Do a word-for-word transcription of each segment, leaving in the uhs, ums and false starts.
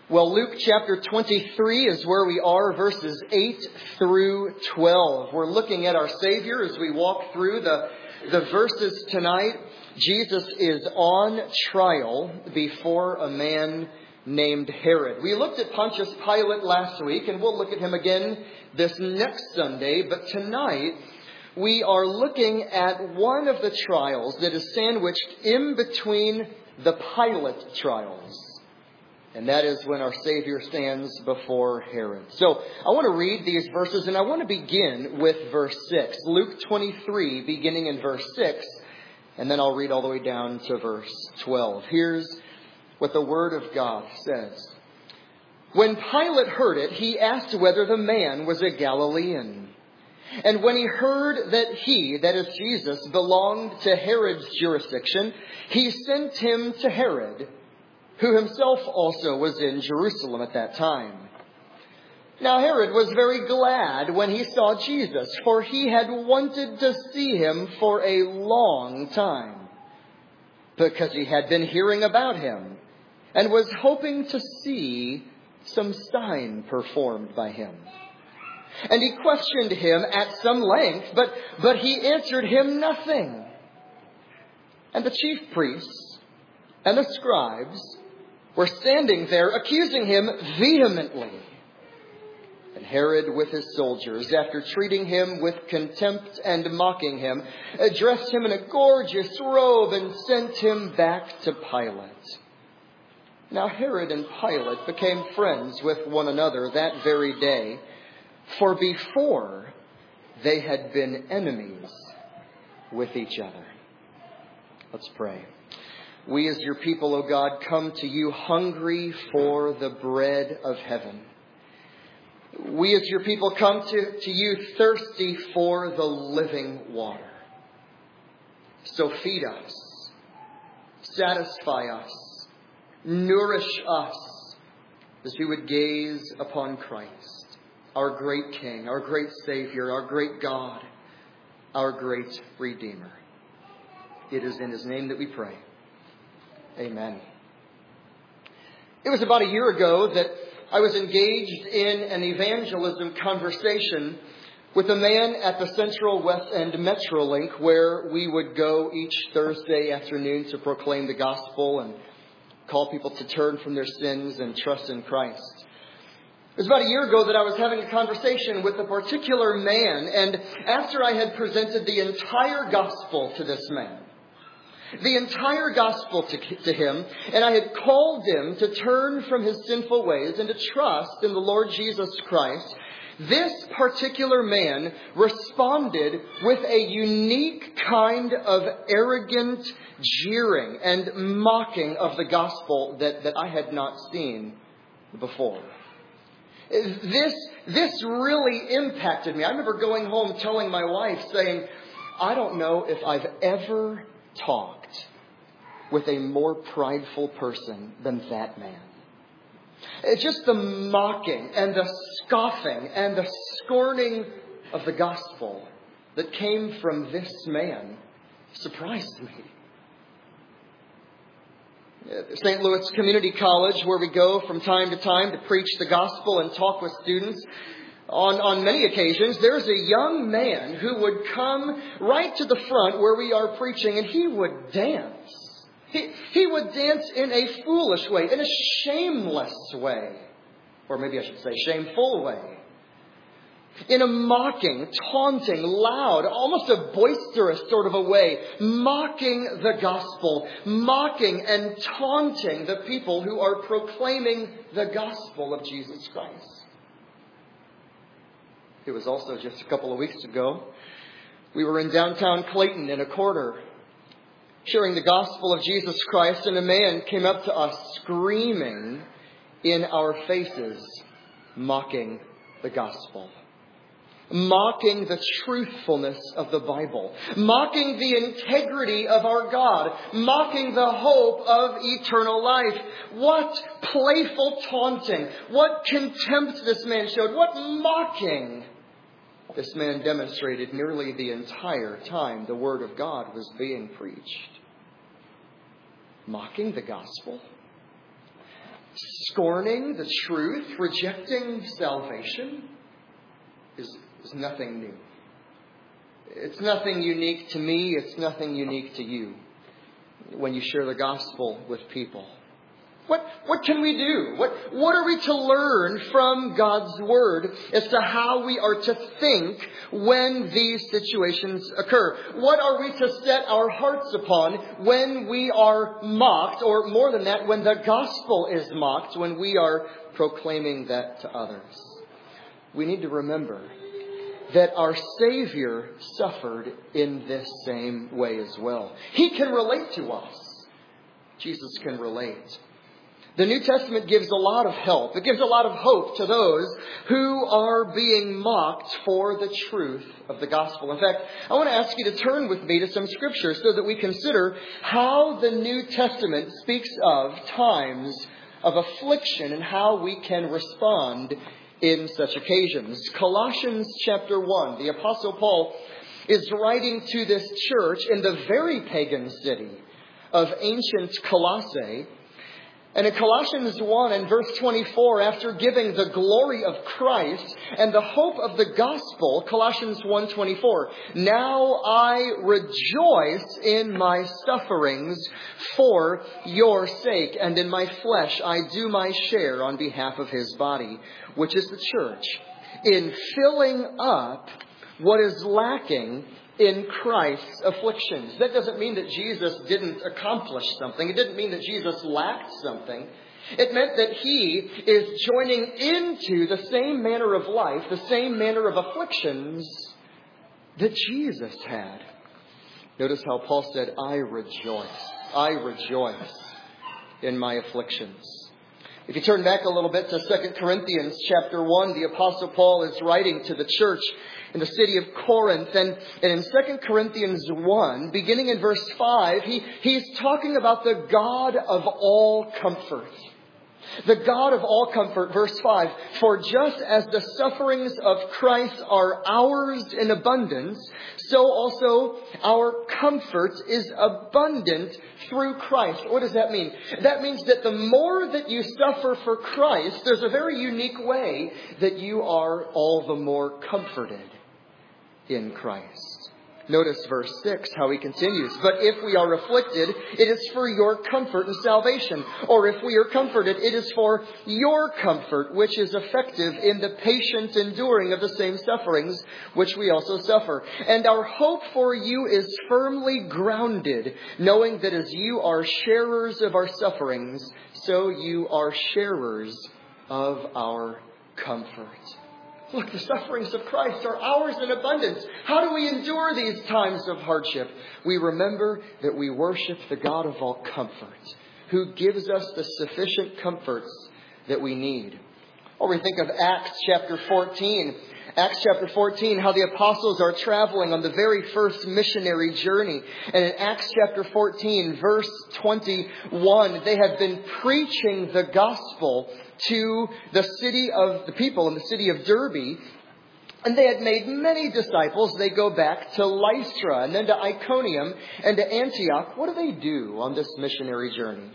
Well, Luke chapter twenty-three is where we are, verses eight through twelve. We're looking at our Savior as we walk through the, the verses tonight. Jesus is on trial before a man named Herod. We looked at Pontius Pilate last week, and we'll look at him again this next Sunday. But tonight, we are looking at one of the trials that is sandwiched in between the Pilate trials. And that is when our Savior stands before Herod. So I want to read these verses, and I want to begin with verse six. Luke twenty-three, beginning in verse six, and then I'll read all the way down to verse twelve. Here's what the Word of God says. When Pilate heard it, he asked whether the man was a Galilean. And when he heard that he, that is Jesus, belonged to Herod's jurisdiction, he sent him to Herod, who himself also was in Jerusalem at that time. Now Herod was very glad when he saw Jesus, for he had wanted to see him for a long time, because he had been hearing about him, and was hoping to see some sign performed by him. And he questioned him at some length, but, but he answered him nothing. And the chief priests and the scribes were standing there accusing him vehemently. And Herod with his soldiers, after treating him with contempt and mocking him, dressed him in a gorgeous robe and sent him back to Pilate. Now Herod and Pilate became friends with one another that very day, for before they had been enemies with each other. Let's pray. We as your people, O God, come to you hungry for the bread of heaven. We as your people come to, to you thirsty for the living water. So feed us, satisfy us, nourish us as we would gaze upon Christ, our great King, our great Savior, our great God, our great Redeemer. It is in His name that we pray. Amen. It was about a year ago that I was engaged in an evangelism conversation with a man at the Central West End Metrolink, where we would go each Thursday afternoon to proclaim the gospel and call people to turn from their sins and trust in Christ. It was about a year ago that I was having a conversation with a particular man, and after I had presented the entire gospel to this man, the entire gospel to, to him, and I had called him to turn from his sinful ways and to trust in the Lord Jesus Christ, this particular man responded with a unique kind of arrogant jeering and mocking of the gospel that, that I had not seen before. This, this really impacted me. I remember going home telling my wife, saying, I don't know if I've ever talked with a more prideful person than that man. It's just the mocking and the scoffing and the scorning of the gospel that came from this man surprised me. Saint Louis Community College, where we go from time to time to preach the gospel and talk with students, On, on many occasions, there's a young man who would come right to the front where we are preaching, and he would dance. He, he would dance in a foolish way, in a shameless way. Or maybe I should say shameful way. In a mocking, taunting, loud, almost a boisterous sort of a way. Mocking the gospel. Mocking and taunting the people who are proclaiming the gospel of Jesus Christ. It was also just a couple of weeks ago. We were in downtown Clayton in a corner sharing the gospel of Jesus Christ, and a man came up to us screaming in our faces, mocking the gospel, mocking the truthfulness of the Bible, mocking the integrity of our God, mocking the hope of eternal life. What playful taunting, what contempt this man showed, what mocking this man demonstrated nearly the entire time the Word of God was being preached. Mocking the gospel, scorning the truth, rejecting salvation, is, is nothing new. It's nothing unique to me. It's nothing unique to you when you share the gospel with people. What, what can we do? What, what are we to learn from God's Word as to how we are to think when these situations occur? What are we to set our hearts upon when we are mocked, or more than that, when the gospel is mocked, when we are proclaiming that to others? We need to remember that our Savior suffered in this same way as well. He can relate to us. Jesus can relate. The New Testament gives a lot of help. It gives a lot of hope to those who are being mocked for the truth of the gospel. In fact, I want to ask you to turn with me to some scriptures so that we consider how the New Testament speaks of times of affliction and how we can respond in such occasions. Colossians chapter one, the Apostle Paul is writing to this church in the very pagan city of ancient Colossae. And in Colossians one and verse twenty-four, after giving the glory of Christ and the hope of the gospel, Colossians one twenty-four, now I rejoice in my sufferings for your sake, and in my flesh I do my share on behalf of his body, which is the church, in filling up what is lacking in Christ's afflictions. That doesn't mean that Jesus didn't accomplish something. It didn't mean that Jesus lacked something. It meant that he is joining into the same manner of life, the same manner of afflictions that Jesus had. Notice how Paul said, I rejoice. I rejoice in my afflictions. If you turn back a little bit to Second Corinthians chapter one, the Apostle Paul is writing to the church in the city of Corinth. And, and in Second Corinthians one, beginning in verse five, he, he's talking about the God of all comfort. The God of all comfort, verse five, for just as the sufferings of Christ are ours in abundance, so also our comfort is abundant through Christ. What does that mean? That means that the more that you suffer for Christ, there's a very unique way that you are all the more comforted in Christ. Notice verse six, how he continues. But if we are afflicted, it is for your comfort and salvation. Or if we are comforted, it is for your comfort, which is effective in the patient enduring of the same sufferings, which we also suffer. And our hope for you is firmly grounded, knowing that as you are sharers of our sufferings, so you are sharers of our comfort. Look, the sufferings of Christ are ours in abundance. How do we endure these times of hardship? We remember that we worship the God of all comfort, who gives us the sufficient comforts that we need. Or we think of Acts chapter fourteen. Acts chapter fourteen, how the apostles are traveling on the very first missionary journey. And in Acts chapter fourteen, verse twenty-one, they have been preaching the gospel to the city of the people in the city of Derbe. And they had made many disciples. They go back to Lystra and then to Iconium and to Antioch. What do they do on this missionary journey?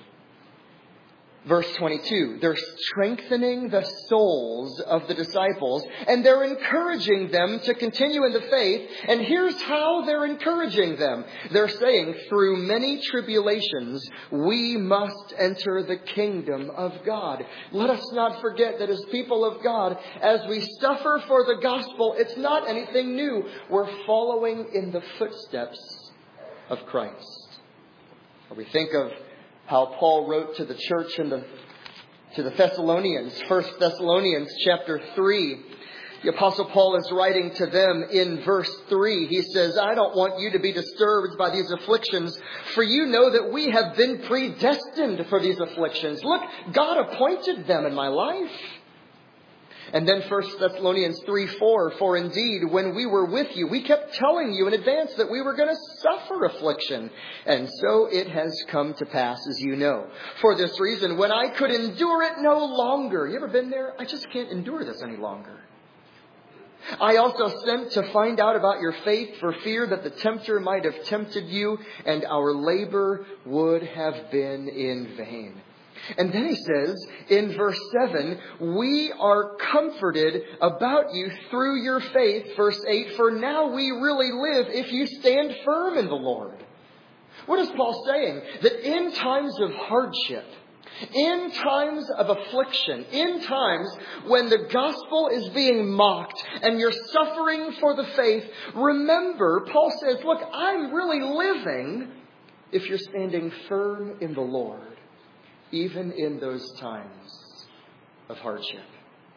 Verse twenty-two, they're strengthening the souls of the disciples and they're encouraging them to continue in the faith. And here's how they're encouraging them. They're saying, through many tribulations, we must enter the kingdom of God. Let us not forget that as people of God, as we suffer for the gospel, it's not anything new. We're following in the footsteps of Christ. Or we think of how Paul wrote to the church in the to the Thessalonians, First Thessalonians chapter three. The Apostle Paul is writing to them in verse three. He says, I don't want you to be disturbed by these afflictions, for you know that we have been predestined for these afflictions. Look, God appointed them in my life. And then First Thessalonians three four, for indeed, when we were with you, we kept telling you in advance that we were going to suffer affliction. And so it has come to pass, as you know. For this reason, when I could endure it no longer. You ever been there? I just can't endure this any longer. I also sent to find out about your faith for fear that the tempter might have tempted you and our labor would have been in vain. And then he says in verse seven, we are comforted about you through your faith. Verse eight, for now we really live if you stand firm in the Lord. What is Paul saying? That in times of hardship, in times of affliction, in times when the gospel is being mocked and you're suffering for the faith, remember, Paul says, look, I'm really living if you're standing firm in the Lord, even in those times of hardship.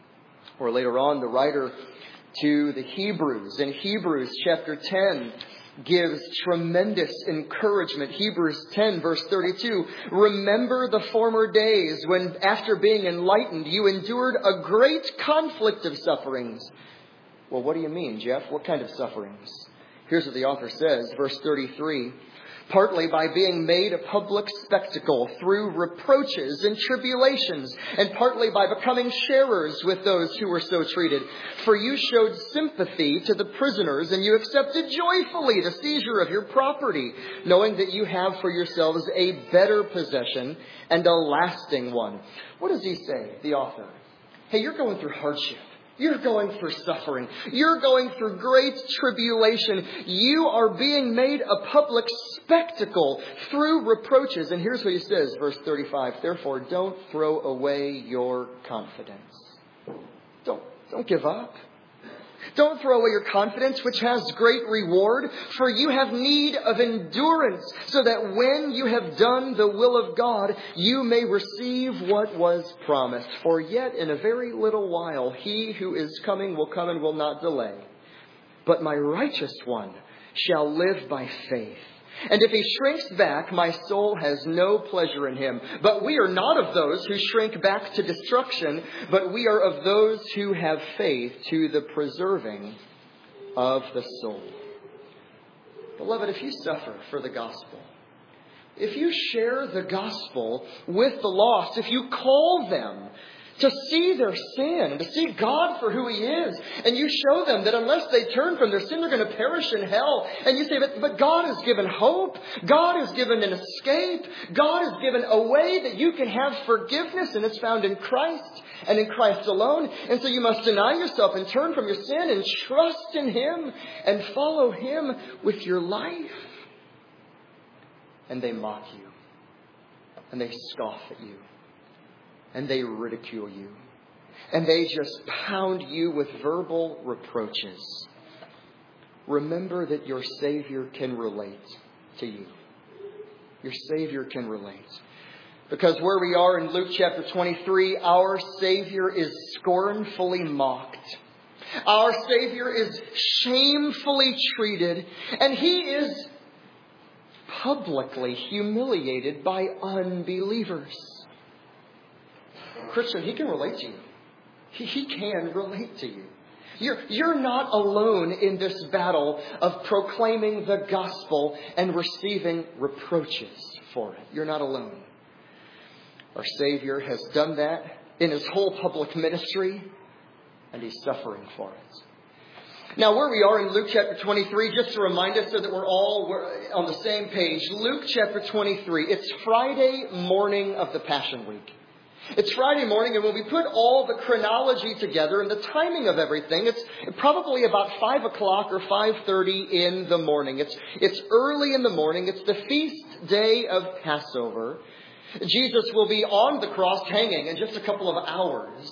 Or later on, the writer to the Hebrews, in Hebrews chapter ten, gives tremendous encouragement. Hebrews ten verse thirty-two. Remember the former days when, after being enlightened, you endured a great conflict of sufferings. Well, what do you mean, Jeff? What kind of sufferings? Here's what the author says, verse thirty-three. Partly by being made a public spectacle through reproaches and tribulations, and partly by becoming sharers with those who were so treated. For you showed sympathy to the prisoners, and you accepted joyfully the seizure of your property, knowing that you have for yourselves a better possession and a lasting one. What does he say, the author? Hey, you're going through hardship. You're going through suffering. You're going through great tribulation. You are being made a public spectacle through reproaches. And here's what he says, verse thirty-five. Therefore, don't throw away your confidence. Don't, don't give up. Don't throw away your confidence, which has great reward, for you have need of endurance, so that when you have done the will of God, you may receive what was promised. For yet in a very little while, he who is coming will come and will not delay. But my righteous one shall live by faith. And if he shrinks back, my soul has no pleasure in him. But we are not of those who shrink back to destruction, but we are of those who have faith to the preserving of the soul. Beloved, if you suffer for the gospel, if you share the gospel with the lost, if you call them to see their sin and to see God for who He is, and you show them that unless they turn from their sin, they're going to perish in hell. And you say, but, but God has given hope. God has given an escape. God has given a way that you can have forgiveness, and it's found in Christ and in Christ alone. And so you must deny yourself and turn from your sin and trust in Him and follow Him with your life. And they mock you. And they scoff at you. And they ridicule you. And they just pound you with verbal reproaches. Remember that your Savior can relate to you. Your Savior can relate. Because where we are in Luke chapter twenty-three, our Savior is scornfully mocked. Our Savior is shamefully treated. And He is publicly humiliated by unbelievers. Christian, He can relate to you. He, he can relate to you. You're, you're not alone in this battle of proclaiming the gospel and receiving reproaches for it. You're not alone. Our Savior has done that in His whole public ministry, and He's suffering for it. Now, where we are in Luke chapter twenty-three, just to remind us so that we're all on the same page. Luke chapter twenty-three, it's Friday morning of the Passion Week. It's Friday morning, and when we put all the chronology together and the timing of everything, it's probably about five o'clock or five thirty in the morning. It's, it's early in the morning. It's the feast day of Passover. Jesus will be on the cross hanging in just a couple of hours.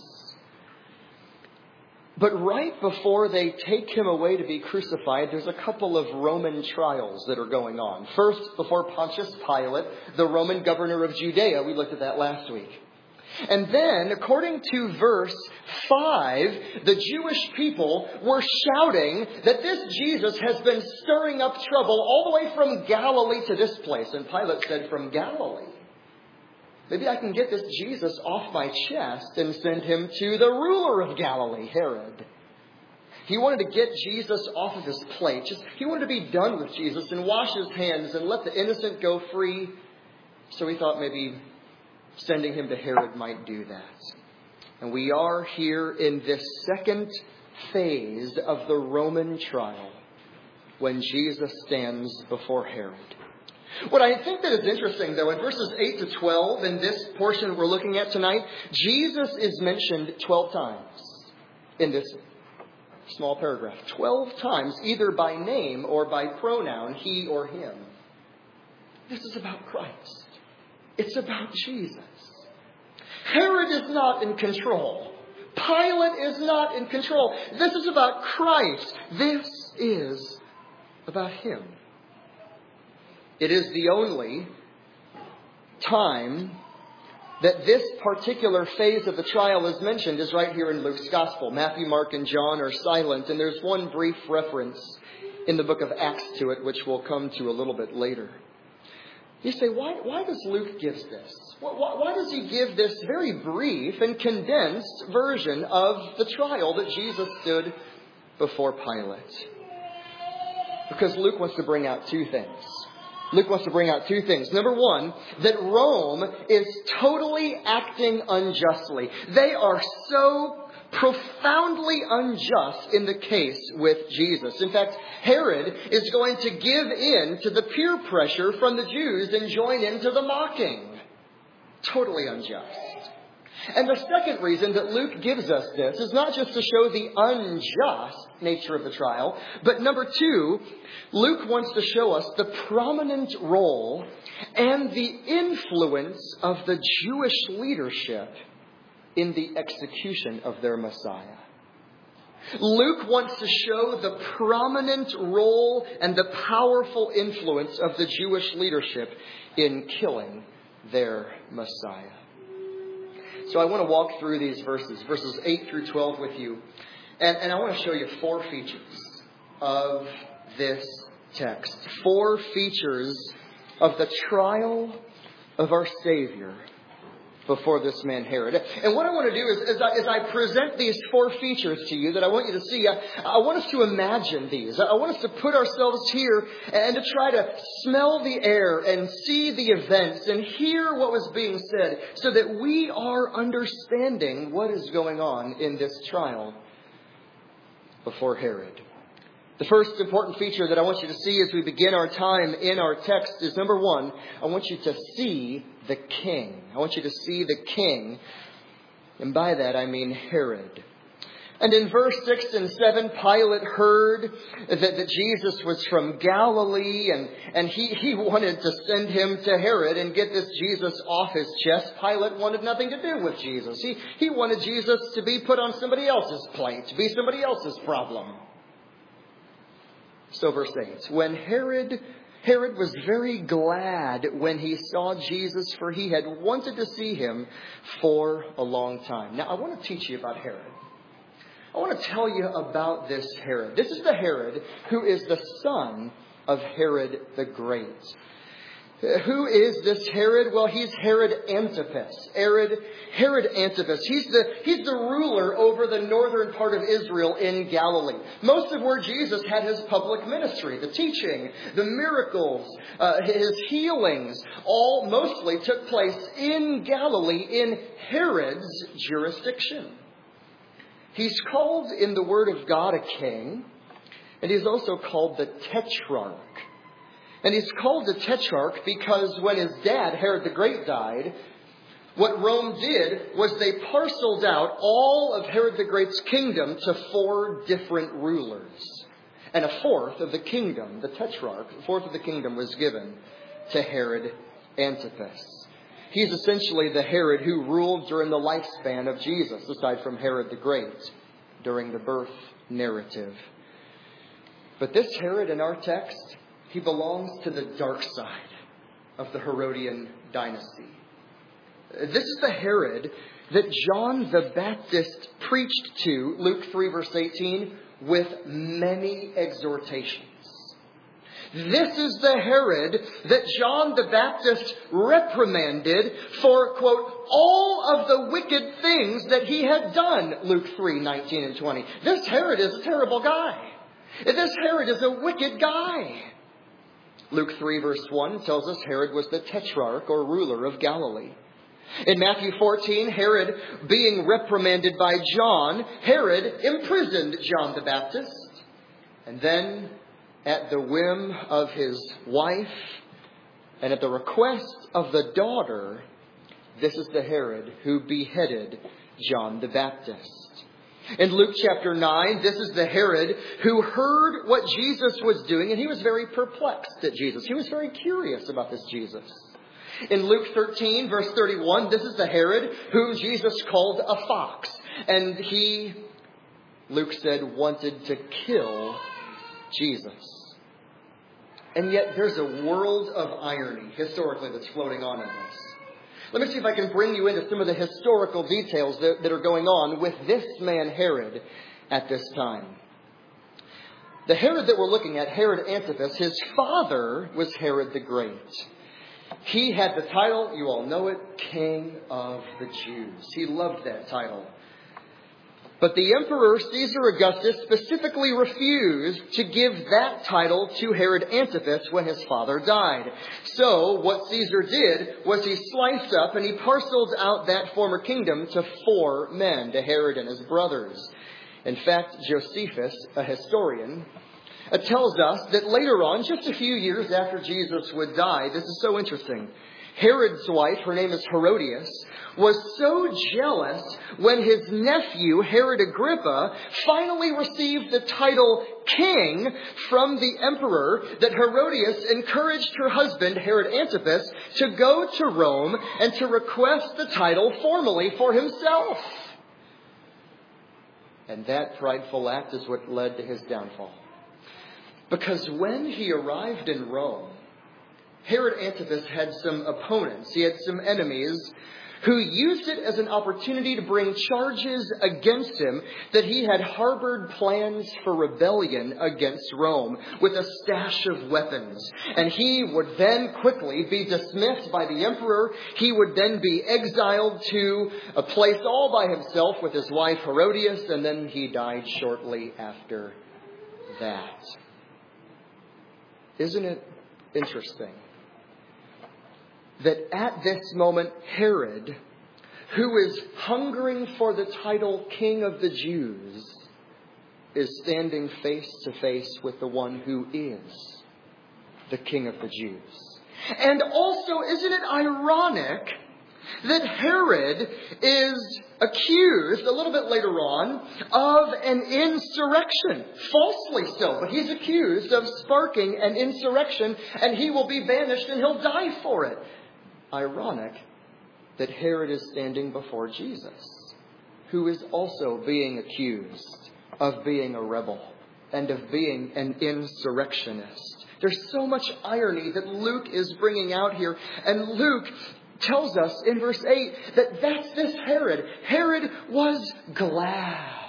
But right before they take Him away to be crucified, there's a couple of Roman trials that are going on. First, before Pontius Pilate, the Roman governor of Judea. We looked at that last week. And then, according to verse five, the Jewish people were shouting that this Jesus has been stirring up trouble all the way from Galilee to this place. And Pilate said, from Galilee? Maybe I can get this Jesus off my chest and send Him to the ruler of Galilee, Herod. He wanted to get Jesus off of his plate. Just, he wanted to be done with Jesus and wash his hands and let the innocent go free. So he thought maybe sending him to Herod might do that. And we are here in this second phase of the Roman trial when Jesus stands before Herod. What I think that is interesting, though, in verses eight to twelve, in this portion we're looking at tonight, Jesus is mentioned twelve times in this small paragraph. twelve times, either by name or by pronoun, he or him. This is about Christ. It's about Jesus. Herod is not in control. Pilate is not in control. This is about Christ. This is about him. It is the only time that this particular phase of the trial is mentioned is right here in Luke's Gospel. Matthew, Mark, and John are silent, and there's one brief reference in the book of Acts to it, which we'll come to a little bit later. You say, why, why does Luke give this? Why, why does he give this very brief and condensed version of the trial that Jesus stood before Pilate? Because Luke wants to bring out two things. Luke wants to bring out two things. Number one, that Rome is totally acting unjustly. They are so profoundly unjust in the case with Jesus. In fact, Herod is going to give in to the peer pressure from the Jews and join into the mocking. Totally unjust. And the second reason that Luke gives us this is not just to show the unjust nature of the trial, but number two, Luke wants to show us the prominent role and the influence of the Jewish leadership in the execution of their Messiah. Luke wants to show the prominent role and the powerful influence of the Jewish leadership in killing their Messiah. So I want to walk through these verses, verses eight through twelve with you. And, and I want to show you four features of this text. Four features of the trial of our Savior before this man Herod. And what I want to do is, as I, as I present these four features to you that I want you to see, I, I want us to imagine these. I want us to put ourselves here and to try to smell the air and see the events and hear what was being said so that we are understanding what is going on in this trial before Herod. The first important feature that I want you to see as we begin our time in our text is, number one, I want you to see the king. I want you to see the king. And by that I mean Herod. And in verse six and seven, Pilate heard that, that Jesus was from Galilee, and, and he, he wanted to send him to Herod and get this Jesus off his chest. Pilate wanted nothing to do with Jesus. He, he wanted Jesus to be put on somebody else's plate, to be somebody else's problem. So verse eight, when Herod, Herod was very glad when he saw Jesus, for he had wanted to see him for a long time. Now, I want to teach you about Herod. I want to tell you about this Herod. This is the Herod who is the son of Herod the Great. Who is this Herod? Well, he's Herod Antipas. Herod, Herod Antipas. He's the, he's the ruler over the northern part of Israel in Galilee. Most of where Jesus had his public ministry, the teaching, the miracles, uh, his healings, all mostly took place in Galilee in Herod's jurisdiction. He's called in the Word of God a king, and he's also called the Tetrarch. And he's called the Tetrarch because when his dad, Herod the Great, died, what Rome did was they parceled out all of Herod the Great's kingdom to four different rulers. And a fourth of the kingdom, the Tetrarch, a fourth of the kingdom was given to Herod Antipas. He's essentially the Herod who ruled during the lifespan of Jesus, aside from Herod the Great, during the birth narrative. But this Herod in our text, he belongs to the dark side of the Herodian dynasty. This is the Herod that John the Baptist preached to, Luke three verse eighteen, with many exhortations. This is the Herod that John the Baptist reprimanded for, quote, all of the wicked things that he had done, Luke three nineteen and twenty. This Herod is a terrible guy. This Herod is a wicked guy. Luke three verse one tells us Herod was the Tetrarch or ruler of Galilee. In Matthew fourteen, Herod being reprimanded by John, Herod imprisoned John the Baptist. And then, at the whim of his wife, And at the request of the daughter, this is the Herod who beheaded John the Baptist. In Luke chapter nine, this is the Herod who heard what Jesus was doing, and he was very perplexed at Jesus. He was very curious about this Jesus. In Luke thirteen, verse thirty-one, this is the Herod who Jesus called a fox. And he, Luke said, wanted to kill Jesus. And yet there's a world of irony historically that's floating on in this. Let me see if I can bring you into some of the historical details that, that are going on with this man Herod at this time. The Herod that we're looking at, Herod Antipas, his father was Herod the Great. He had the title, you all know it, King of the Jews. He loved that title. But the Emperor Caesar Augustus specifically refused to give that title to Herod Antipas when his father died. So what Caesar did was he sliced up and he parceled out that former kingdom to four men, to Herod and his brothers. In fact, Josephus, a historian, uh, tells us that later on, just a few years after Jesus would die, this is so interesting, Herod's wife, her name is Herodias, was so jealous when his nephew, Herod Agrippa, finally received the title king from the emperor that Herodias encouraged her husband, Herod Antipas, to go to Rome and to request the title formally for himself. And that prideful act is what led to his downfall. Because when he arrived in Rome, Herod Antipas had some opponents. He had some enemies who used it as an opportunity to bring charges against him that he had harbored plans for rebellion against Rome with a stash of weapons. And he would then quickly be dismissed by the emperor. He would then be exiled to a place all by himself with his wife Herodias, and then he died shortly after that. Isn't it interesting that at this moment, Herod, who is hungering for the title King of the Jews, is standing face to face with the one who is the King of the Jews? And also, isn't it ironic that Herod is accused a little bit later on of an insurrection? Falsely so, but he's accused of sparking an insurrection, and he will be banished and he'll die for it. Ironic that Herod is standing before Jesus, who is also being accused of being a rebel and of being an insurrectionist. There's so much irony that Luke is bringing out here. And Luke tells us in verse eight that that's this Herod. Herod was glad.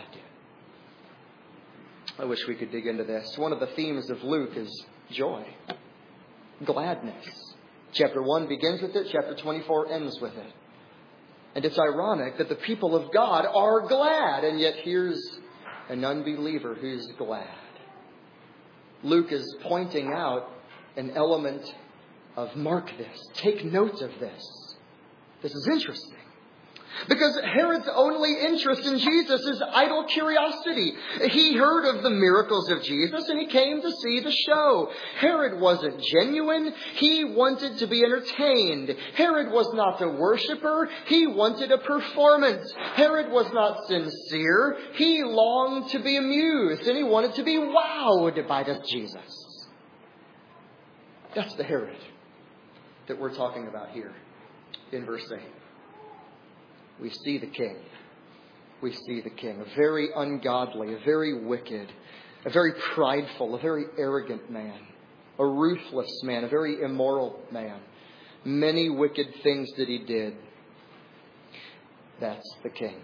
I wish we could dig into this. One of the themes of Luke is joy, gladness. Chapter one begins with it. Chapter twenty-four ends with it. And it's ironic that the people of God are glad, and yet here's an unbeliever who's glad. Luke is pointing out an element of mark this. Take note of this. This is interesting. Because Herod's only interest in Jesus is idle curiosity. He heard of the miracles of Jesus and he came to see the show. Herod wasn't genuine. He wanted to be entertained. Herod was not a worshiper. He wanted a performance. Herod was not sincere. He longed to be amused and he wanted to be wowed by this Jesus. That's the Herod that we're talking about here in verse eight. We see the king. We see the king. A very ungodly, a very wicked, a very prideful, a very arrogant man. A ruthless man, a very immoral man. Many wicked things that he did. That's the king.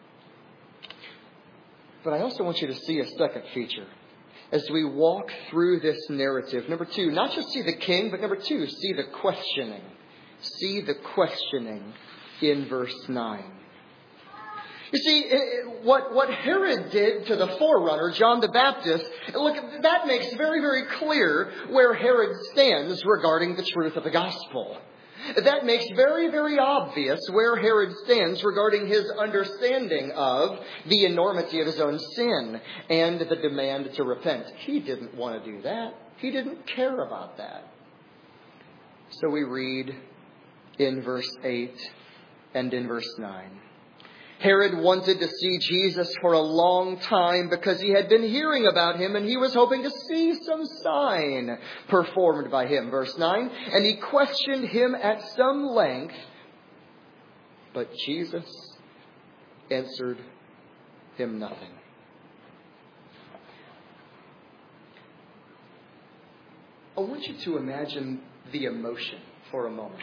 But I also want you to see a second feature as we walk through this narrative. Number two, not just see the king, but number two, see the questioning. See the questioning in verse nine. You see, what, what Herod did to the forerunner, John the Baptist, look, that makes very, very clear where Herod stands regarding the truth of the gospel. That makes very, very obvious where Herod stands regarding his understanding of the enormity of his own sin and the demand to repent. He didn't want to do that. He didn't care about that. So we read in verse eight and in verse nine. Herod wanted to see Jesus for a long time because he had been hearing about him and he was hoping to see some sign performed by him. Verse nine, and he questioned him at some length, but Jesus answered him nothing. I want you to imagine the emotion for a moment.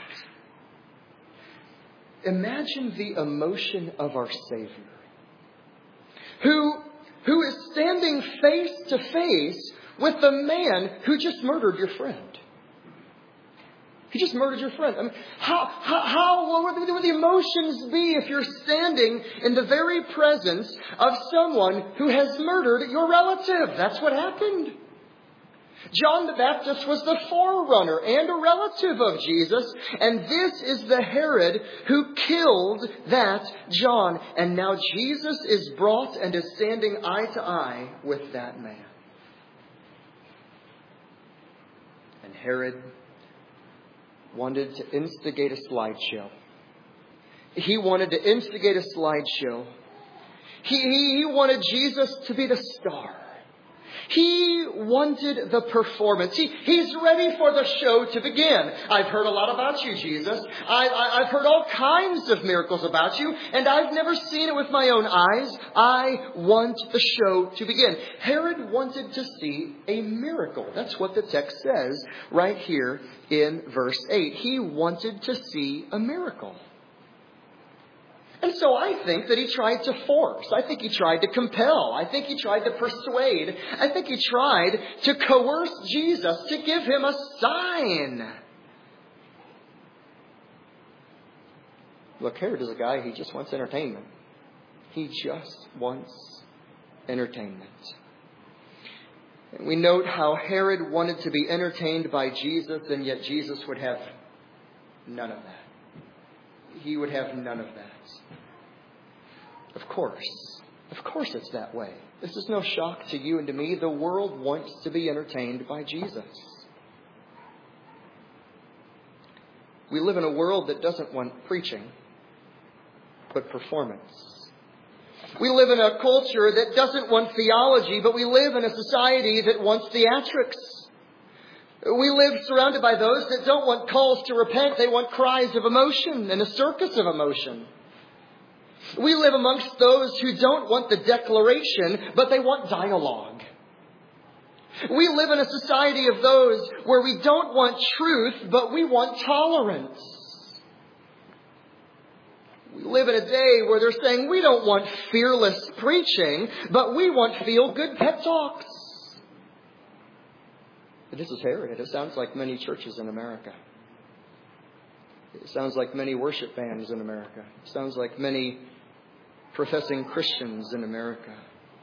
Imagine the emotion of our Savior, who, who is standing face to face with the man who just murdered your friend. He just murdered your friend. I mean, how, how, how what would the, would the emotions be if you're standing in the very presence of someone who has murdered your relative? That's what happened. John the Baptist was the forerunner and a relative of Jesus. And this is the Herod who killed that John. And now Jesus is brought and is standing eye to eye with that man. And Herod wanted to instigate a slideshow. He wanted to instigate a slideshow. He, he, he wanted Jesus to be the star. He wanted the performance. He, he's ready for the show to begin. I've heard a lot about you, Jesus. I, I, I've heard all kinds of miracles about you, and I've never seen it with my own eyes. I want the show to begin. Herod wanted to see a miracle. That's what the text says right here in verse eight. He wanted to see a miracle. And so I think that he tried to force. I think he tried to compel. I think he tried to persuade. I think he tried to coerce Jesus to give him a sign. Look, Herod is a guy, he just wants entertainment. He just wants entertainment. And we note how Herod wanted to be entertained by Jesus, and yet Jesus would have none of that. He would have none of that. Of course. Of course it's that way. This is no shock to you and to me. The world wants to be entertained by Jesus. We live in a world that doesn't want preaching, but performance. We live in a culture that doesn't want theology, but we live in a society that wants theatrics. We live surrounded by those that don't want calls to repent. They want cries of emotion and a circus of emotion. We live amongst those who don't want the declaration, but they want dialogue. We live in a society of those where we don't want truth, but we want tolerance. We live in a day where they're saying we don't want fearless preaching, but we want feel-good pep talks. But this is Herod. It sounds like many churches in America. It sounds like many worship bands in America. It sounds like many professing Christians in America.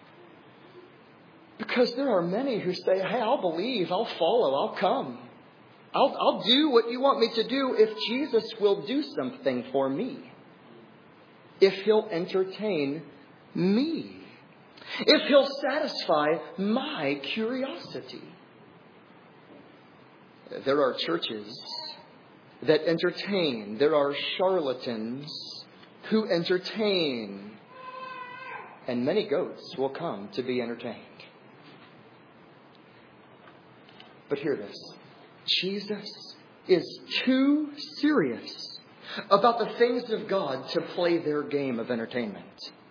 Because there are many who say, hey, I'll believe, I'll follow, I'll come. I'll, I'll do what you want me to do if Jesus will do something for me. If he'll entertain me. If he'll satisfy my curiosity. There are churches that entertain. There are charlatans who entertain. And many goats will come to be entertained. But hear this. Jesus is too serious about the things of God to play their game of entertainment.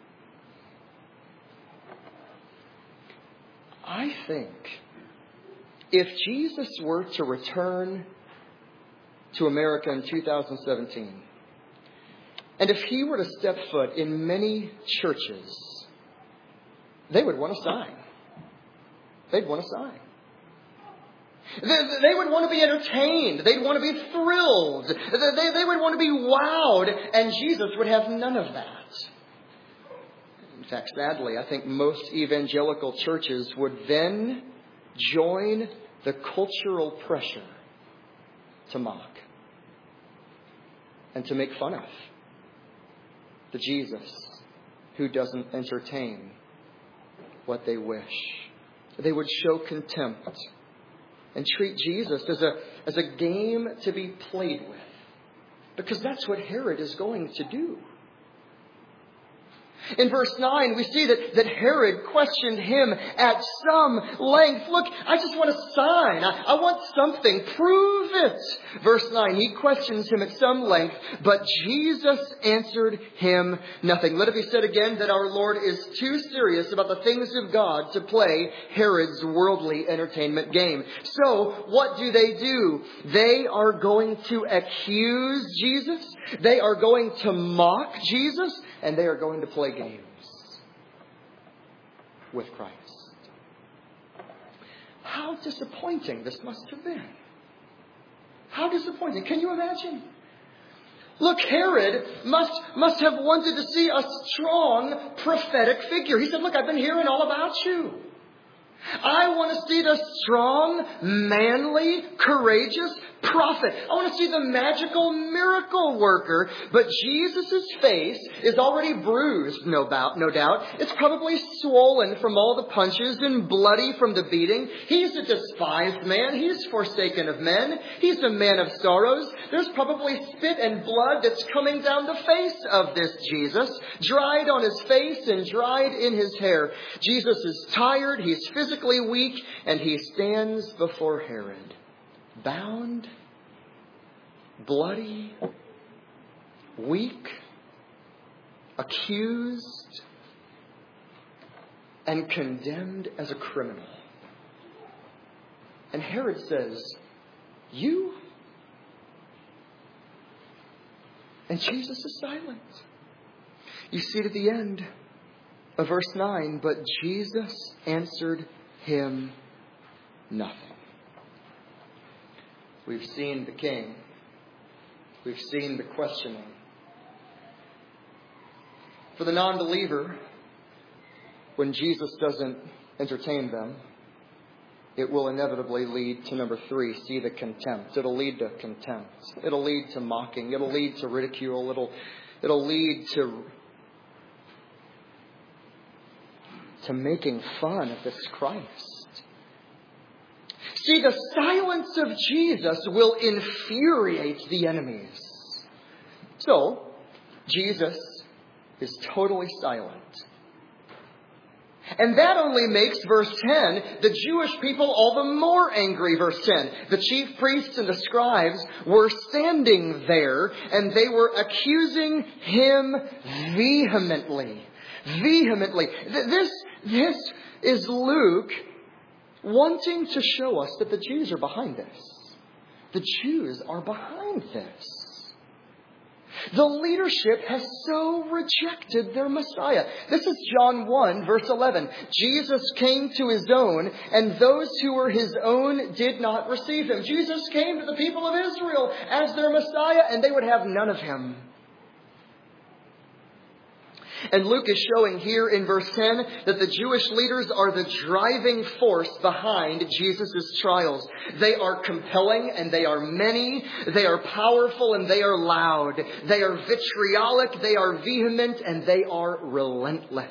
I think if Jesus were to return to America in two thousand seventeen, and if he were to step foot in many churches, they would want a sign. They'd want a sign. They, they would want to be entertained. They'd want to be thrilled. They, they would want to be wowed. And Jesus would have none of that. In fact, sadly, I think most evangelical churches would then join the cultural pressure to mock and to make fun of the Jesus who doesn't entertain what they wish. They would show contempt and treat Jesus as a, as a game to be played with. Because that's what Herod is going to do. In verse nine, we see that, that Herod questioned him at some length. Look, I just want a sign. I, I want something. Prove it. Verse nine, he questions him at some length, but Jesus answered him nothing. Let it be said again that our Lord is too serious about the things of God to play Herod's worldly entertainment game. So, what do they do? They are going to accuse Jesus. They are going to mock Jesus. And they are going to play games with Christ. How disappointing this must have been. How disappointing. Can you imagine? Look, Herod must, must have wanted to see a strong prophetic figure. He said, look, I've been hearing all about you. I want to see the strong, manly, courageous prophet. I want to see the magical miracle worker. But Jesus' face is already bruised, no doubt, no doubt. It's probably swollen from all the punches and bloody from the beating. He's a despised man. He's forsaken of men. He's a man of sorrows. There's probably spit and blood that's coming down the face of this Jesus, dried on his face and dried in his hair. Jesus is tired. He's physically weak, and he stands before Herod, bound, bloody, weak, accused, and condemned as a criminal. And Herod says, you? And Jesus is silent. You see it at the end of verse nine, but Jesus answered him nothing. We've seen the king. We've seen the questioning. For the non-believer, when Jesus doesn't entertain them, it will inevitably lead to number three, see the contempt. It'll lead to contempt. It'll lead to mocking. It'll lead to ridicule. It'll, it'll lead to, to making fun of this Christ. See, the silence of Jesus will infuriate the enemies. So, Jesus is totally silent. And that only makes verse ten, the Jewish people all the more angry. Verse ten, the chief priests and the scribes were standing there and they were accusing him vehemently. Vehemently. This, this is Luke wanting to show us that the Jews are behind this. The Jews are behind this. The leadership has so rejected their Messiah. This is John one, verse eleven. Jesus came to his own, and those who were his own did not receive him. Jesus came to the people of Israel as their Messiah, and they would have none of him. And Luke is showing here in verse ten that the Jewish leaders are the driving force behind Jesus' trials. They are compelling and they are many. They are powerful and they are loud. They are vitriolic, they are vehement, and they are relentless.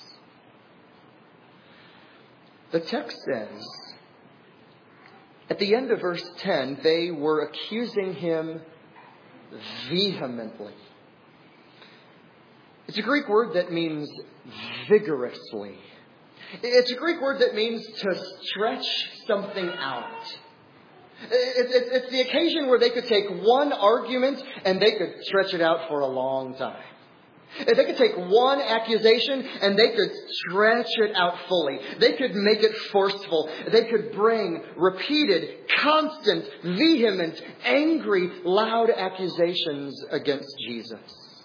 The text says, at the end of verse ten, they were accusing him vehemently. It's a Greek word that means vigorously. It's a Greek word that means to stretch something out. It's, it's, it's the occasion where they could take one argument and they could stretch it out for a long time. They could take one accusation and they could stretch it out fully. They could make it forceful. They could bring repeated, constant, vehement, angry, loud accusations against Jesus.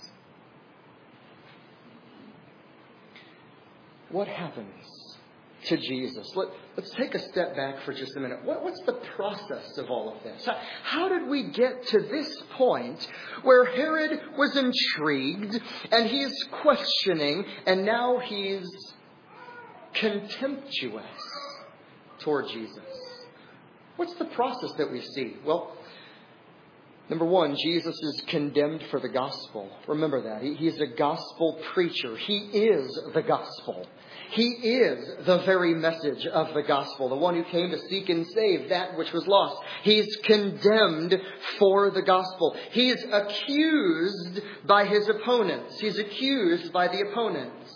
What happens to Jesus? Let, let's take a step back for just a minute. What, what's the process of all of this? How, how did we get to this point where Herod was intrigued and he's questioning and now he's contemptuous toward Jesus? What's the process that we see? Well, Number one, Jesus is condemned for the gospel. Remember that. He, he's a gospel preacher. He is the gospel. He is the very message of the gospel, the one who came to seek and save that which was lost. He's condemned for the gospel. He's accused by his opponents. He's accused by the opponents.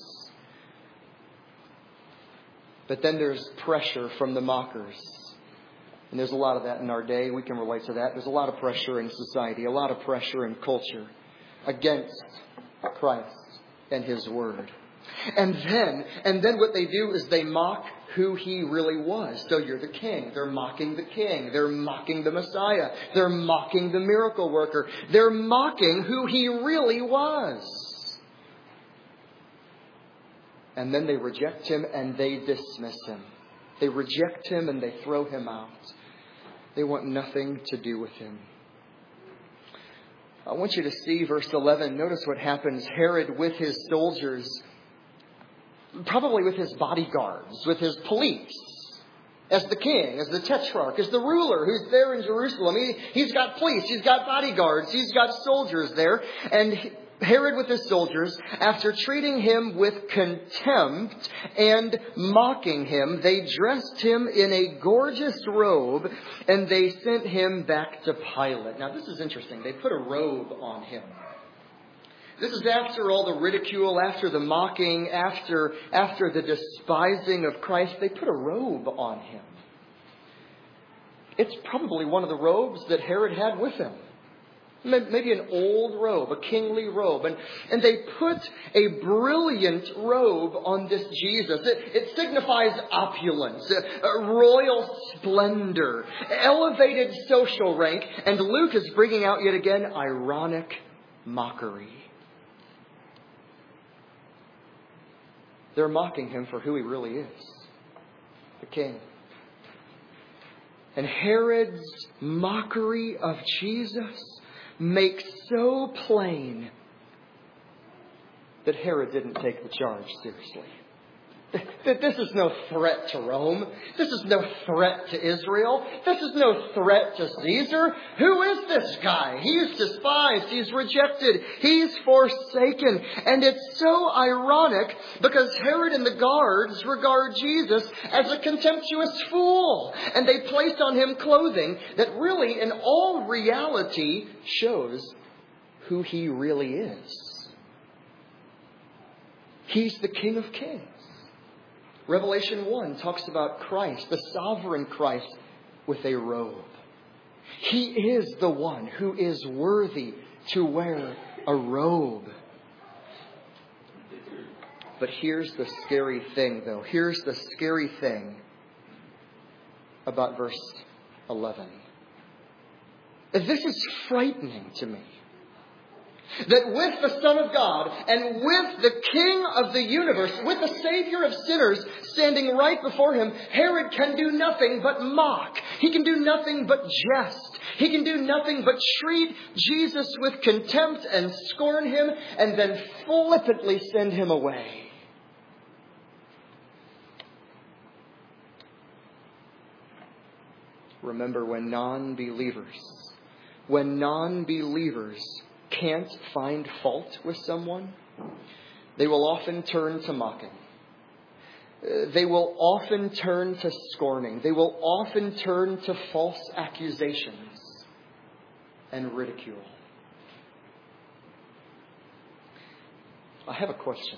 But then there's pressure from the mockers. And there's a lot of that in our day. We can relate to that. There's a lot of pressure in society, a lot of pressure in culture against Christ and His Word. And then, and then what they do is they mock who He really was. So you're the king. They're mocking the king. They're mocking the Messiah. They're mocking the miracle worker. They're mocking who He really was. And then they reject Him and they dismiss Him. They reject Him and they throw Him out. They want nothing to do with Him. I want you to see verse eleven. Notice what happens. Herod with his soldiers, probably with his bodyguards, with his police, as the king, as the tetrarch, as the ruler who's there in Jerusalem. He, he's got police, he's got bodyguards, he's got soldiers there. And Herod with his soldiers, after treating him with contempt and mocking him, they dressed him in a gorgeous robe and they sent him back to Pilate. Now this is interesting. They put a robe on him. This is after all the ridicule, after the mocking, after, after the despising of Christ. They put a robe on him. It's probably one of the robes that Herod had with him. Maybe an old robe, a kingly robe. And, and they put a brilliant robe on this Jesus. It, it signifies opulence, a, a royal splendor, elevated social rank. And Luke is bringing out yet again ironic mockery. They're mocking Him for who He really is, the king. And Herod's mockery of Jesus makes so plain that Herod didn't take the charge seriously. That this is no threat to Rome. This is no threat to Israel. This is no threat to Caesar. Who is this guy? He's despised. He's rejected. He's forsaken. And it's so ironic because Herod and the guards regard Jesus as a contemptuous fool. And they place on Him clothing that really, in all reality, shows who He really is. He's the King of Kings. Revelation one talks about Christ, the sovereign Christ, with a robe. He is the one who is worthy to wear a robe. But here's the scary thing, though. Here's the scary thing about verse eleven. This is frightening to me. That with the Son of God and with the King of the universe, with the Savior of sinners standing right before Him, Herod can do nothing but mock. He can do nothing but jest. He can do nothing but treat Jesus with contempt and scorn Him and then flippantly send Him away. Remember, when non-believers, when non-believers can't find fault with someone, they will often turn to mocking. They will often turn to scorning. They will often turn to false accusations and ridicule. I have a question.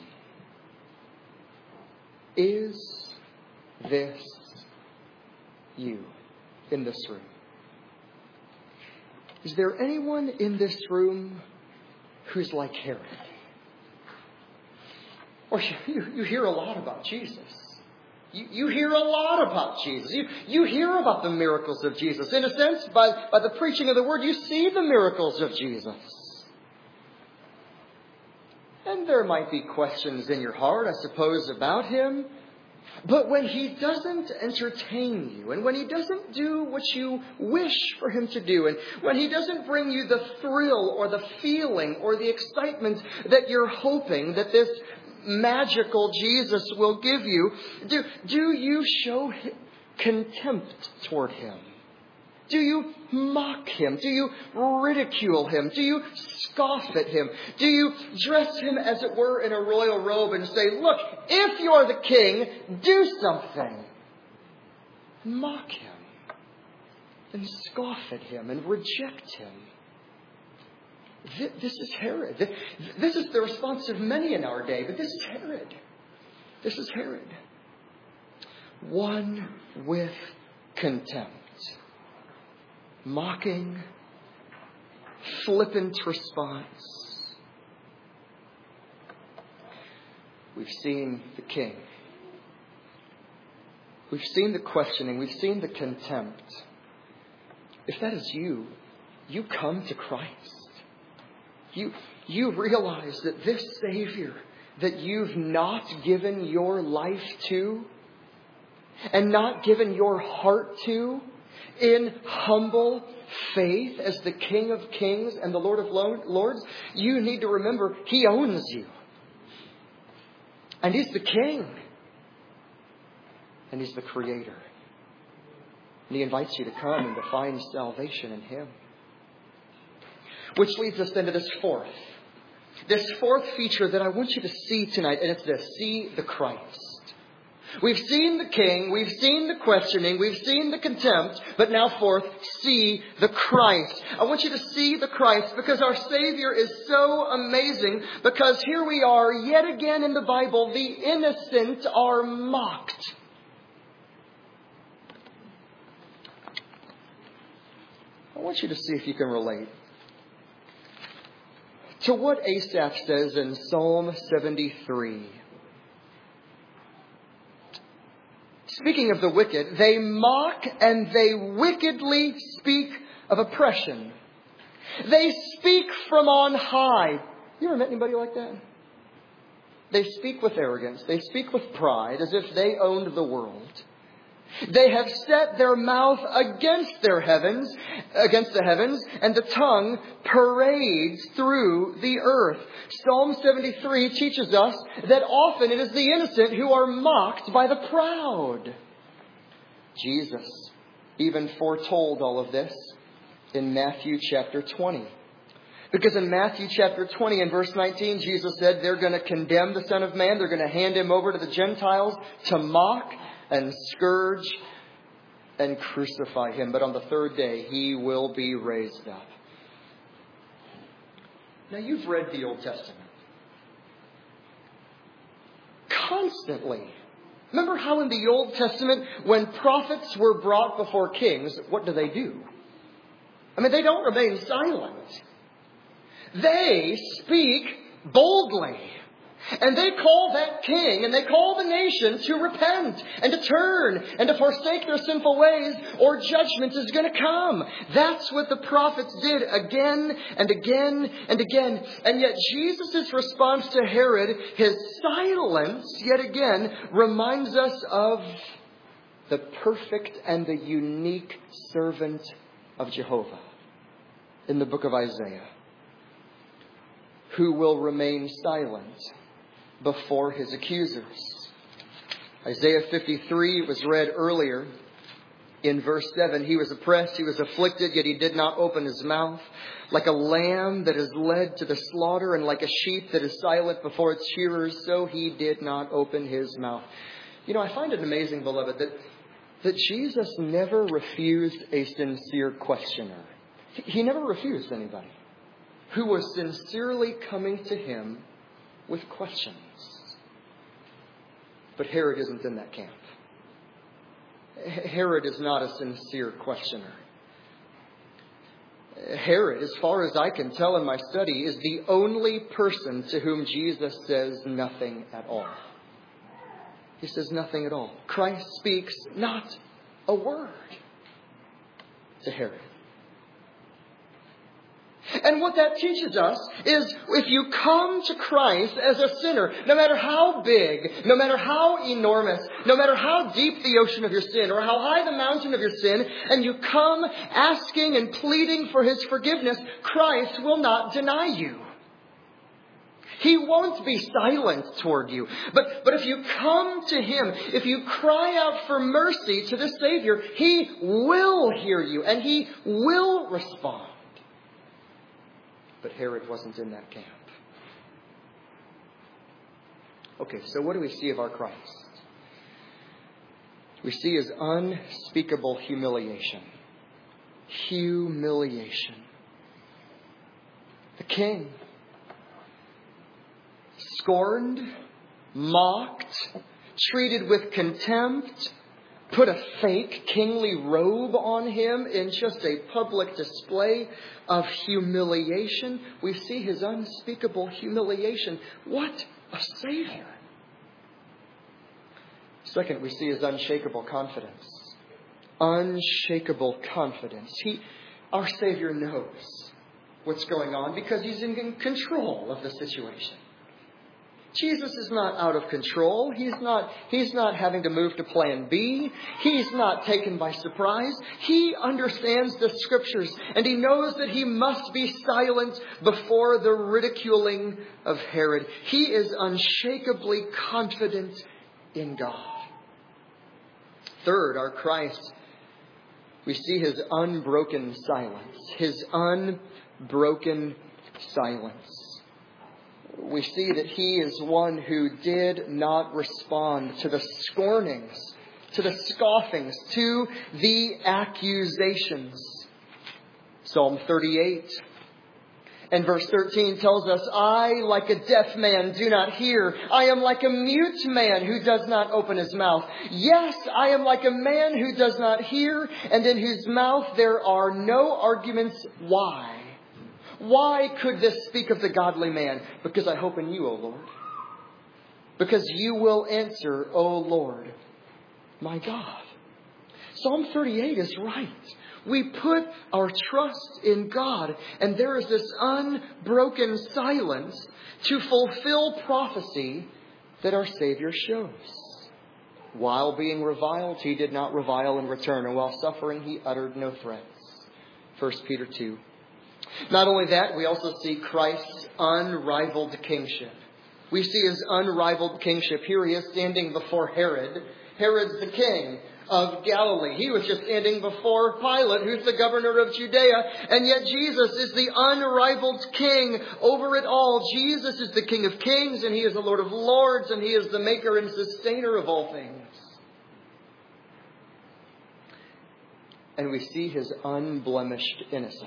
Is this you in this room? Is there anyone in this room who's like Herod? Or you, you hear a lot about Jesus. You, you hear a lot about Jesus. You, you hear about the miracles of Jesus. In a sense, by, by the preaching of the Word, you see the miracles of Jesus. And there might be questions in your heart, I suppose, about Him. But when He doesn't entertain you, and when He doesn't do what you wish for Him to do, and when He doesn't bring you the thrill or the feeling or the excitement that you're hoping that this magical Jesus will give you, do, do you show contempt toward Him? Do you mock him? Do you ridicule him? Do you scoff at him? Do you dress him, as it were, in a royal robe and say, look, if you're the king, do something? Mock him and scoff at him and reject him. This is Herod. This is the response of many in our day, but this is Herod. This is Herod. One with contempt. Mocking, flippant response. We've seen the king. We've seen the questioning. We've seen the contempt. If that is you, you come to Christ. You, you realize that this Savior that you've not given your life to and not given your heart to in humble faith as the King of Kings and the Lord of Lords, you need to remember He owns you. And He's the King. And He's the Creator. And He invites you to come and to find salvation in Him. Which leads us then to this fourth. This fourth feature that I want you to see tonight, and it's this: see the Christ. We've seen the King, we've seen the questioning, we've seen the contempt, but now fourth, see the Christ. I want you to see the Christ because our Savior is so amazing, because here we are yet again in the Bible, the innocent are mocked. I want you to see if you can relate to what Asaph says in Psalm seventy-three. Speaking of the wicked, they mock and they wickedly speak of oppression. They speak from on high. You ever met anybody like that? They speak with arrogance. They speak with pride as if they owned the world. They have set their mouth against their heavens, against the heavens, and the tongue parades through the earth. Psalm seventy-three teaches us that often it is the innocent who are mocked by the proud. Jesus even foretold all of this in Matthew chapter twenty. Because in Matthew chapter twenty and verse nineteen, Jesus said they're going to condemn the Son of Man. They're going to hand Him over to the Gentiles to mock and scourge and crucify Him. But on the third day, He will be raised up. Now, you've read the Old Testament. Constantly. Remember how in the Old Testament, when prophets were brought before kings, what do they do? I mean, they don't remain silent. They speak boldly. And they call that king and they call the nation to repent and to turn and to forsake their sinful ways, or judgment is going to come. That's what the prophets did again and again and again. And yet Jesus' response to Herod, his silence, yet again, reminds us of the perfect and the unique servant of Jehovah in the book of Isaiah, who will remain silent before his accusers. Isaiah fifty-three was read earlier in verse seven. He was oppressed, he was afflicted, yet he did not open his mouth. Like a lamb that is led to the slaughter, and like a sheep that is silent before its shearers, so he did not open his mouth. You know, I find it amazing, beloved, that, that Jesus never refused a sincere questioner. He never refused anybody who was sincerely coming to Him with questions. But Herod isn't in that camp. Herod is not a sincere questioner. Herod, as far as I can tell in my study, is the only person to whom Jesus says nothing at all. He says nothing at all. Christ speaks not a word to Herod. And what that teaches us is, if you come to Christ as a sinner, no matter how big, no matter how enormous, no matter how deep the ocean of your sin or how high the mountain of your sin, and you come asking and pleading for His forgiveness, Christ will not deny you. He won't be silent toward you. But, but if you come to Him, if you cry out for mercy to the Savior, He will hear you and He will respond. But Herod wasn't in that camp. Okay, so what do we see of our Christ? We see His unspeakable humiliation. Humiliation. The King, scorned, mocked, treated with contempt, put a fake kingly robe on Him in just a public display of humiliation. We see His unspeakable humiliation. What a Savior! Second, we see His unshakable confidence. Unshakable confidence. He, our Savior knows what's going on because He's in control of the situation. Jesus is not out of control. He's not, he's not having to move to plan B. He's not taken by surprise. He understands the Scriptures and He knows that He must be silent before the ridiculing of Herod. He is unshakably confident in God. Third, our Christ, we see His unbroken silence. His unbroken silence. We see that He is one who did not respond to the scornings, to the scoffings, to the accusations. Psalm thirty-eight and verse thirteen tells us, I, like a deaf man, do not hear. I am like a mute man who does not open his mouth. Yes, I am like a man who does not hear, and in whose mouth there are no arguments. Why? Why could this speak of the godly man? Because I hope in you, O Lord. Because you will answer, O Lord, my God. Psalm thirty-eight is right. We put our trust in God, and there is this unbroken silence to fulfill prophecy that our Savior shows. While being reviled, He did not revile in return, and while suffering, He uttered no threats. First Peter two. Not only that, we also see Christ's unrivaled kingship. We see His unrivaled kingship. Here He is standing before Herod. Herod's the king of Galilee. He was just standing before Pilate, who's the governor of Judea. And yet Jesus is the unrivaled king over it all. Jesus is the King of kings, and He is the Lord of lords, and He is the maker and sustainer of all things. And we see His unblemished innocence.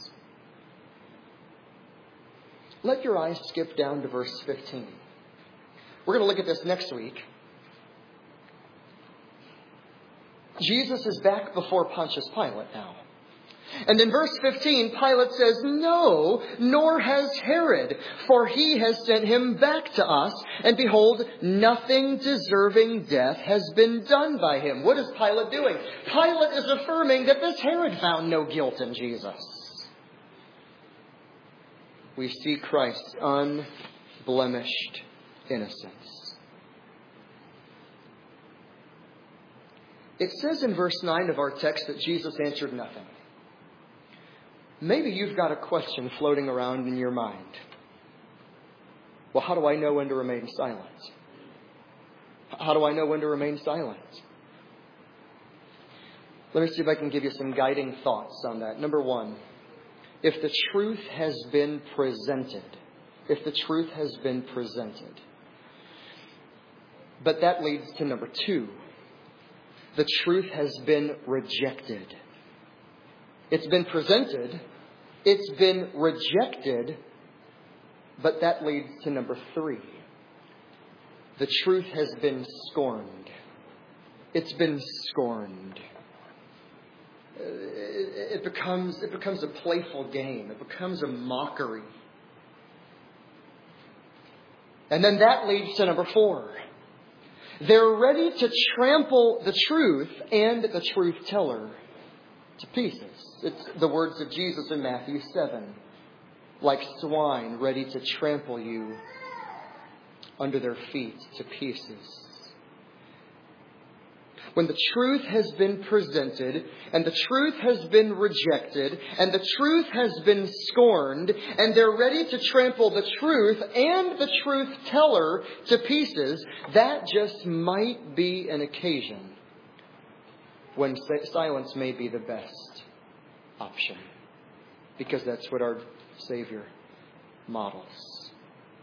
Let your eyes skip down to verse fifteen. We're going to look at this next week. Jesus is back before Pontius Pilate now. And in verse fifteen, Pilate says, no, nor has Herod, for he has sent him back to us. And behold, nothing deserving death has been done by him. What is Pilate doing? Pilate is affirming that this Herod found no guilt in Jesus. We see Christ's unblemished innocence. It says in verse nine of our text that Jesus answered nothing. Maybe you've got a question floating around in your mind. Well, how do I know when to remain silent? How do I know when to remain silent? Let me see if I can give you some guiding thoughts on that. Number one, if the truth has been presented, if the truth has been presented. But that leads to number two. The truth has been rejected. It's been presented. It's been rejected. But that leads to number three. The truth has been scorned. It's been scorned. It becomes, it becomes a playful game. It becomes a mockery. And then that leads to number four. They're ready to trample the truth and the truth teller to pieces. It's the words of Jesus in Matthew seven. Like swine ready to trample you under their feet to pieces. when the truth has been presented, and the truth has been rejected, and the truth has been scorned, and they're ready to trample the truth and the truth teller to pieces, that just might be an occasion when silence may be the best option. Because that's what our Savior models.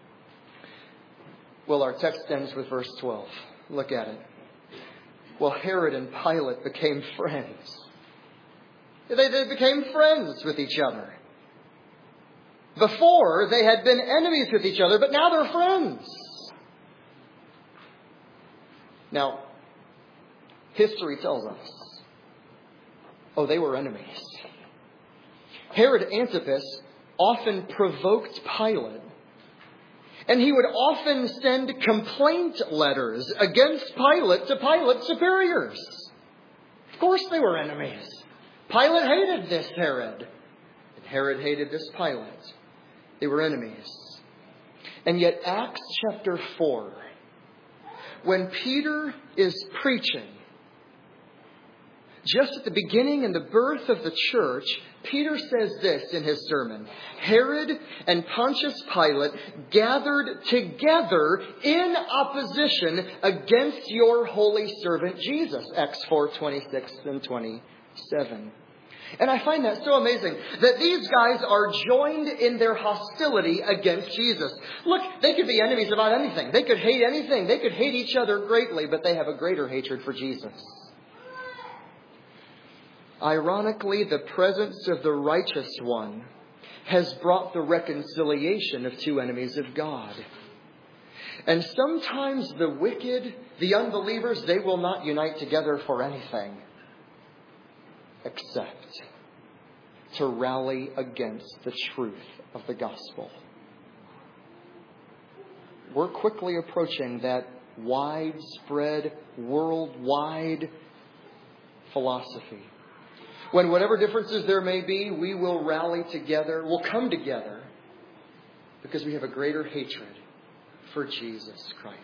Well, our text ends with verse twelve. Look at it. Well, Herod and Pilate became friends. They, they became friends with each other. Before, they had been enemies with each other, but now they're friends. Now, history tells us, oh, they were enemies. Herod Antipas often provoked Pilate, and he would often send complaint letters against Pilate to Pilate's superiors. Of course they were enemies. Pilate hated this Herod, and Herod hated this Pilate. They were enemies. And yet Acts chapter four, when Peter is preaching, just at the beginning and the birth of the church, Peter says this in his sermon. Herod and Pontius Pilate gathered together in opposition against your holy servant Jesus. Acts four, twenty-six and twenty-seven. And I find that so amazing that these guys are joined in their hostility against Jesus. Look, they could be enemies about anything. They could hate anything. They could hate each other greatly, but they have a greater hatred for Jesus. Ironically, the presence of the righteous one has brought the reconciliation of two enemies of God. And sometimes the wicked, the unbelievers, they will not unite together for anything except to rally against the truth of the gospel. We're quickly approaching that widespread, worldwide philosophy. When whatever differences there may be, we will rally together, we'll come together because we have a greater hatred for Jesus Christ.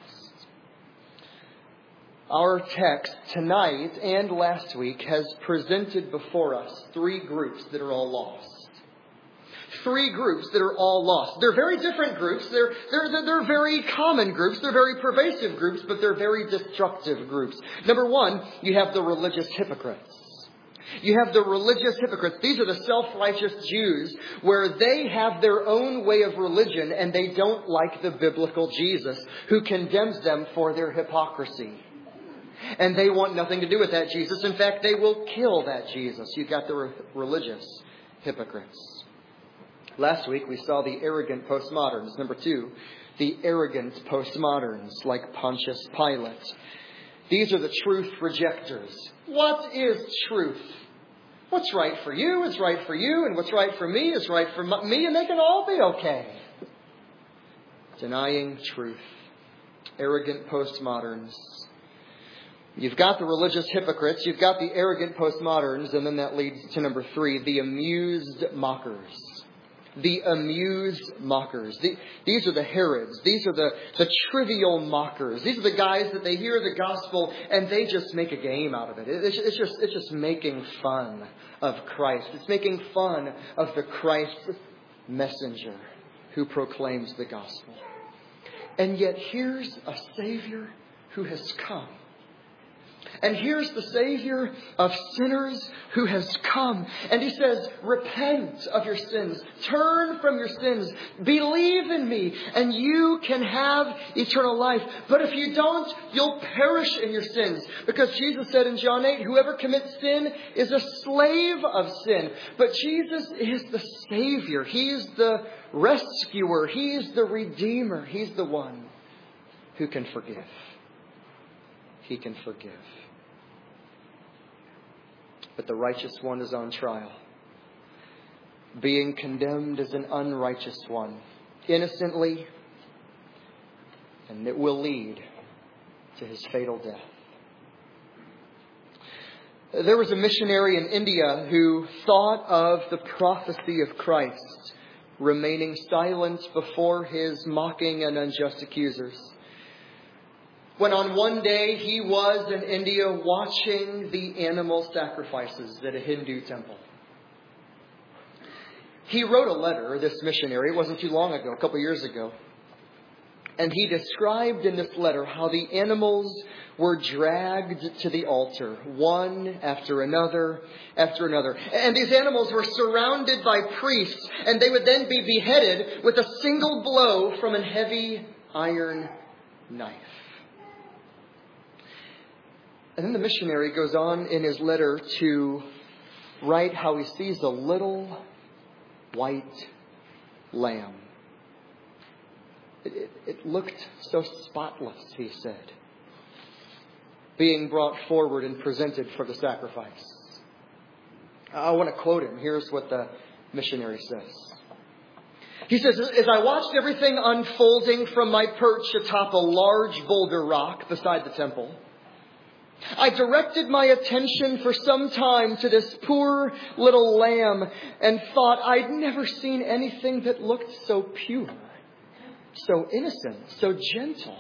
Our text tonight and last week has presented before us three groups that are all lost. Three groups that are all lost. They're very different groups. They're, they're, they're, they're very common groups. They're very pervasive groups, but they're very destructive groups. Number one, you have the religious hypocrites. You have the religious hypocrites. These are the self-righteous Jews where they have their own way of religion and they don't like the biblical Jesus who condemns them for their hypocrisy. And they want nothing to do with that Jesus. In fact, they will kill that Jesus. You've got the re- religious hypocrites. Last week we saw the arrogant postmoderns. Number two, the arrogant postmoderns like Pontius Pilate. These are the truth rejectors. What is truth? What's right for you is right for you, and what's right for me is right for me, and they can all be okay. Denying truth. Arrogant postmoderns. You've got the religious hypocrites, you've got the arrogant postmoderns, and then that leads to number three, the amused mockers. The amused mockers. The, these are the Herods. These are the, the trivial mockers. These are the guys that they hear the gospel and they just make a game out of it. It's, it's just it's just making fun of Christ. It's making fun of the Christ messenger who proclaims the gospel. And yet here's a Savior who has come. And here's the Savior of sinners who has come. And He says, repent of your sins. Turn from your sins. Believe in me. And you can have eternal life. But if you don't, you'll perish in your sins. Because Jesus said in John eight, whoever commits sin is a slave of sin. But Jesus is the Savior. He's the rescuer. He's the Redeemer. He's the one who can forgive. He can forgive. But the righteous one is on trial, being condemned as an unrighteous one, innocently, and it will lead to his fatal death. There was a missionary in India who thought of the prophecy of Christ remaining silent before his mocking and unjust accusers. when on one day he was in India watching the animal sacrifices at a Hindu temple. He wrote a letter, this missionary, it wasn't too long ago, a couple years ago. And he described in this letter how the animals were dragged to the altar, one after another after another. And these animals were surrounded by priests, and they would then be beheaded with a single blow from a heavy iron knife. And then the missionary goes on in his letter to write how he sees a little white lamb. It, it, it looked so spotless, he said, being brought forward and presented for the sacrifice. I want to quote him. Here's what the missionary says. He says, as I watched everything unfolding from my perch atop a large boulder rock beside the temple, I directed my attention for some time to this poor little lamb and thought I'd never seen anything that looked so pure, so innocent, so gentle.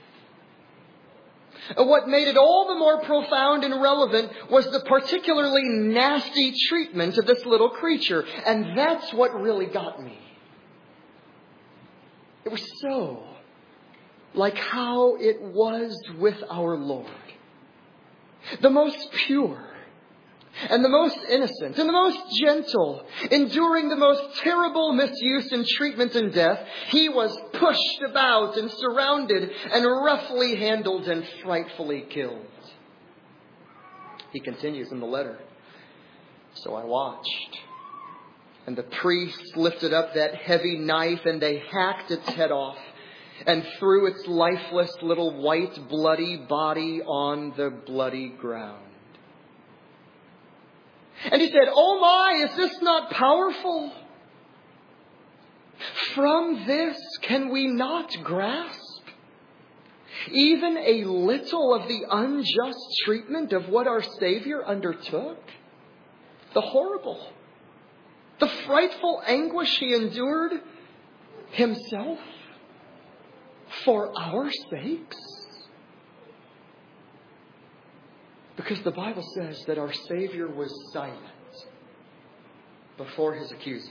What made it all the more profound and relevant was the particularly nasty treatment of this little creature. And that's what really got me. It was so like how it was with our Lord. The most pure and the most innocent and the most gentle, enduring the most terrible misuse and treatment and death, he was pushed about and surrounded and roughly handled and frightfully killed. He continues in the letter. So I watched, and the priests lifted up that heavy knife and they hacked its head off and threw its lifeless little white bloody body on the bloody ground. And he said, "Oh my, is this not powerful? From this can we not grasp even a little of the unjust treatment of what our Savior undertook? The horrible, the frightful anguish he endured himself for our sakes?" Because the Bible says that our Savior was silent before his accusers.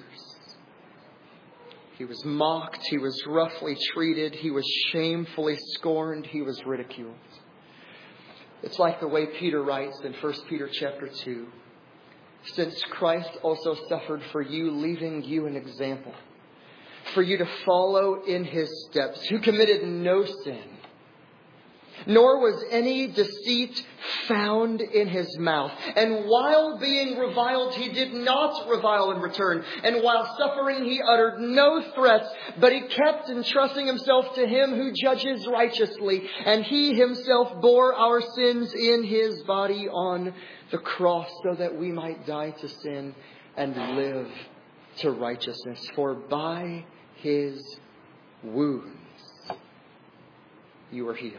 He was mocked. He was roughly treated. He was shamefully scorned. He was ridiculed. It's like the way Peter writes in First Peter chapter two. Since Christ also suffered for you, leaving you an example, for you to follow in his steps, who committed no sin, nor was any deceit found in his mouth. And while being reviled, he did not revile in return. And while suffering, he uttered no threats, but he kept entrusting himself to him who judges righteously. And he himself bore our sins in his body on the cross, so that we might die to sin and live to righteousness. For by his wounds you were healed.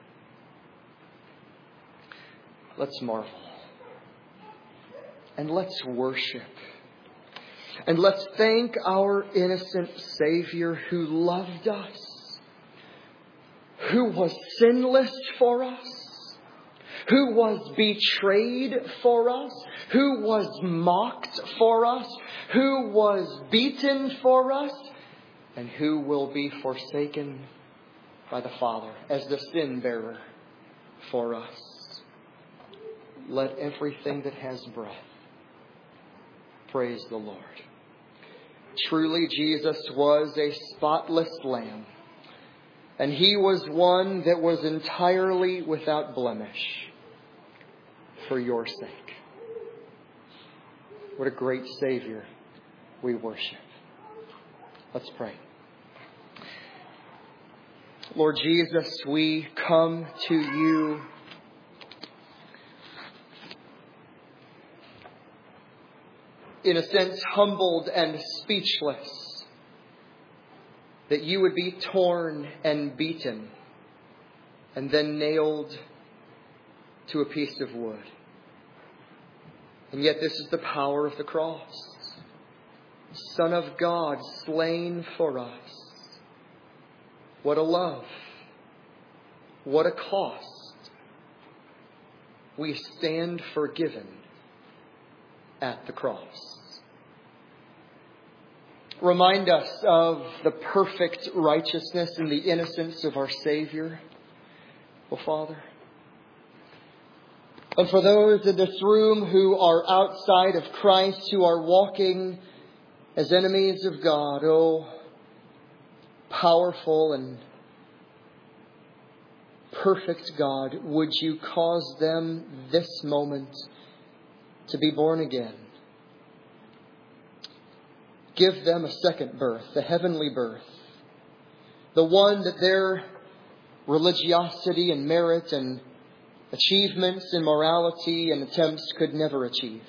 Let's marvel. And let's worship. And let's thank our innocent Savior who loved us, who was sinless for us, who was betrayed for us, who was mocked for us, who was beaten for us, and who will be forsaken by the Father as the sin bearer for us. Let everything that has breath praise the Lord. Truly, Jesus was a spotless lamb, and he was one that was entirely without blemish for your sake. What a great Savior we worship. Let's pray. Lord Jesus, we come to you in a sense humbled and speechless, that you would be torn and beaten and then nailed to a piece of wood. And yet this is the power of the cross. Son of God, slain for us. What a love. what a cost. We stand forgiven at the cross. Remind us of the perfect righteousness and the innocence of our Savior, O Father. And for those in this room who are outside of Christ, who are walking as enemies of God, oh, powerful and perfect God, would you cause them this moment to be born again? Give them a second birth, a heavenly birth, the one that their religiosity and merit and achievements in morality and attempts could never achieve.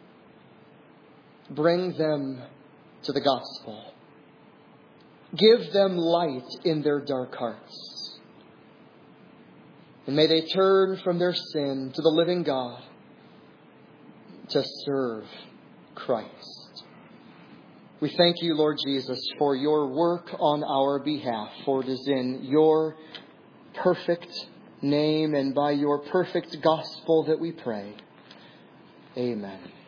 Bring them to the gospel. Give them light in their dark hearts. And may they turn from their sin to the living God to serve Christ. We thank you, Lord Jesus, for your work on our behalf, for it is in your perfect name and by your perfect gospel that we pray. Amen.